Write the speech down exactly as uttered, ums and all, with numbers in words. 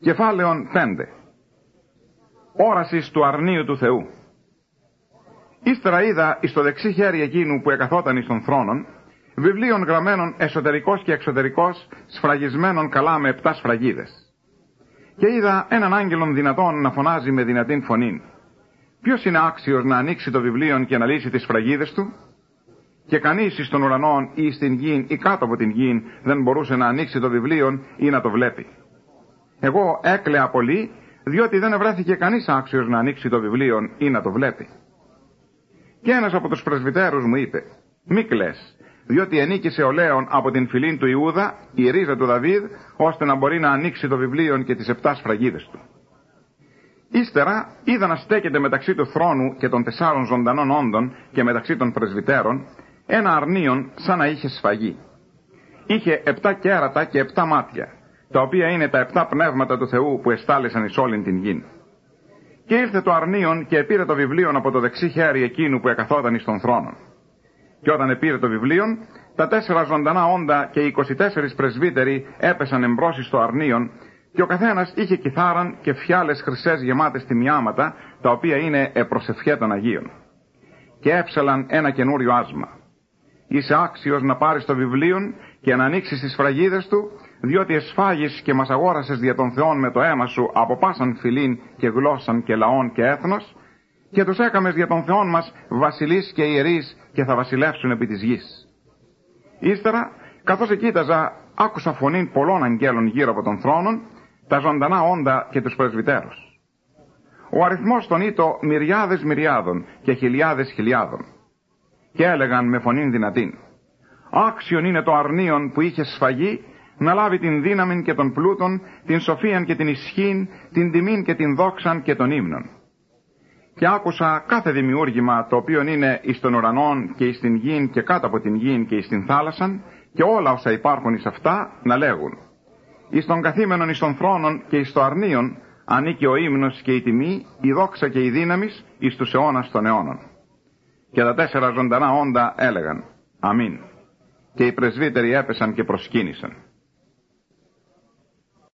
Κεφάλαιον πέντε. Όρασης του αρνίου του Θεού. Ύστερα είδα εις το δεξί χέρι εκείνου που εκαθόταν εις των θρόνων βιβλίων γραμμένων εσωτερικός και εξωτερικός, σφραγισμένων καλά με επτά σφραγίδες. Και είδα έναν άγγελον δυνατόν να φωνάζει με δυνατήν φωνήν: ποιος είναι άξιος να ανοίξει το βιβλίον και να λύσει τις σφραγίδες του? Και κανείς εις των ουρανών ή στην γην ή κάτω από την γην δεν μπορούσε να ανοίξει το βιβλίον ή να το βλέπει. Εγώ έκλαια πολύ, διότι δεν ευρέθηκε κανείς άξιος να ανοίξει το βιβλίον ή να το βλέπει. Και ένας από τους πρεσβυτέρους μου είπε: μη κλαις, διότι ενίκησε ο Λέων από την φυλήν του Ιούδα, η ρίζα του Δαβίδ, ώστε να μπορεί να ανοίξει το βιβλίον και τις επτά σφραγίδες του. Ύστερα είδα να στέκεται μεταξύ του θρόνου και των τεσσάρων ζωντανών όντων και μεταξύ των πρεσβυτέρων ένα αρνίον σαν να είχε σφαγή. Είχε επτά κέρατα και επτά μάτια, τα οποία είναι τα επτά πνεύματα του Θεού που εστάλησαν εις όλην την γην. Και ήρθε το αρνίον και επήρε το βιβλίον από το δεξί χέρι εκείνου που εκαθόταν εις των θρόνων. Και όταν επήρε το βιβλίον, τα τέσσερα ζωντανά όντα και οι εικοσιτέσσερις πρεσβύτεροι έπεσαν εμπρός στο αρνίον, και ο καθένας είχε κιθάραν και φιάλες χρυσές γεμάτες τιμιάματα, τα οποία είναι επροσευχέ των Αγίων. Και έψαλαν ένα καινούριο άσμα: είσαι άξιος να πάρεις το βιβλίον και να ανοίξεις τις σφραγίδες του, διότι εσφάγεις και μας αγόρασες δια των Θεών με το αίμα σου από πάσαν φυλήν και γλώσσαν και λαών και έθνος, και τους έκαμες δια των Θεών μας βασιλείς και ιερείς, και θα βασιλεύσουν επί της γης. Ύστερα, καθώς εκοίταζα, άκουσα φωνήν πολλών αγγέλων γύρω από τον θρόνον, τα ζωντανά όντα και τους πρεσβυτέρους. Ο αριθμός των ήτο μυριάδες μυριάδων και χιλιάδες χιλιάδων. Και έλεγαν με φωνήν δυνατήν: άξιον είναι το αρνίον που είχε σφαγή να λάβει την δύναμην και τον πλούτον, την σοφίαν και την ισχύν, την τιμήν και την δόξαν και τον ύμνον. Και άκουσα κάθε δημιούργημα το οποίο είναι εις των ουρανών και εις την γην και κάτω από την γην και εις την θάλασσαν, και όλα όσα υπάρχουν εις αυτά να λέγουν: εις των καθήμενων εις των θρόνων και εις το αρνίον ανήκει ο ύμνος και η τιμή, η δόξα και η δύναμις εις τους αιώνας των αιώνων. Και τα τέσσερα ζωντανά όντα έλεγαν: αμήν. Και οι πρεσβύτεροι έπεσαν και προσκύνησαν.